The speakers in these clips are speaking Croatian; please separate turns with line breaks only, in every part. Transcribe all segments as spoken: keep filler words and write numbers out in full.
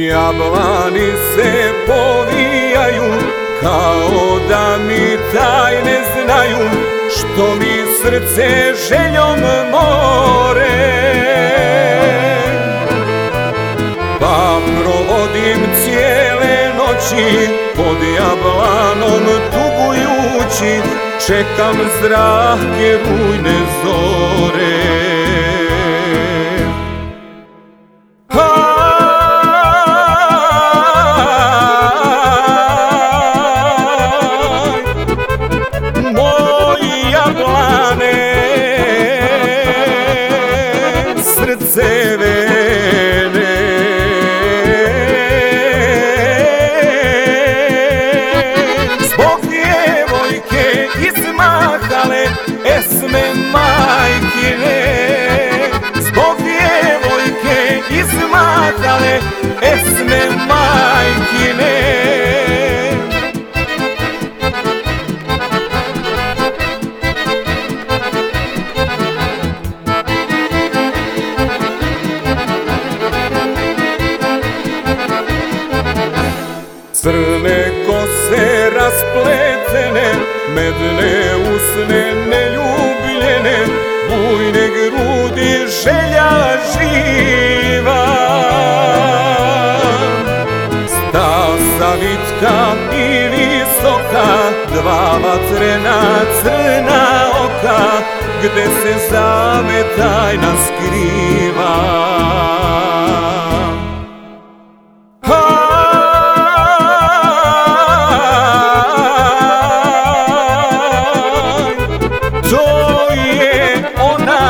Jablani se povijaju kao da mi tajne znaju, što mi srce željom more. Pa provodim cijele noći pod jablanom tugujući, čekam zrake rujne zore. Srce vene, zbog djevojke izmahale esme majkine, zbog djevojke izmahale esme majkine. Crne kose raspletene, medne usne neljubljene, bujne grudi želja živa. Stasa vitka i visoka, dva vatrena crna oka, gde se zame tajna skriva. To je ona,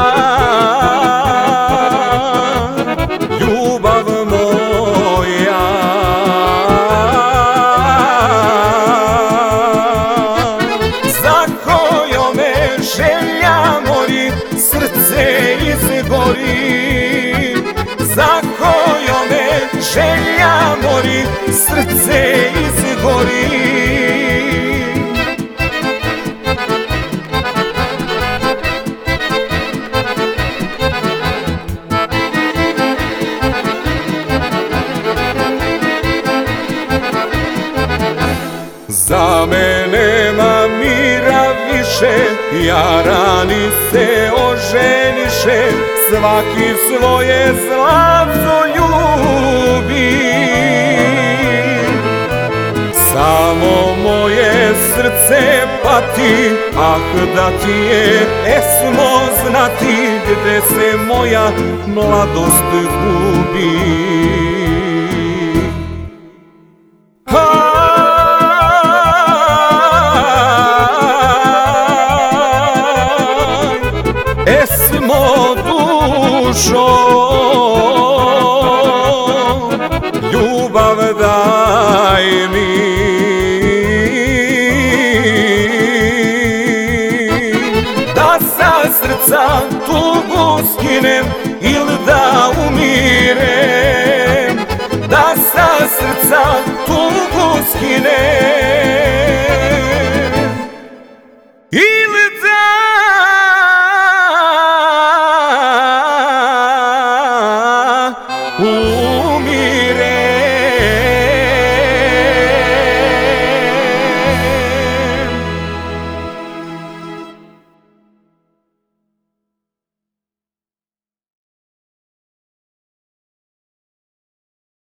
ljubav moja, za kojom me želja mori, srce izgori. Za kojom me želja mori, srce izgori. Za mene nema mira više, jarani se oženiše, svaki svoje zlato ljubi. Samo moje srce pati, ah da ti je esmo znati, gde se moja mladost gubi. Esmo dušo, ljubav daj mi, da sa srca tugu skinem il da umirem, da sa srca tugu skinem.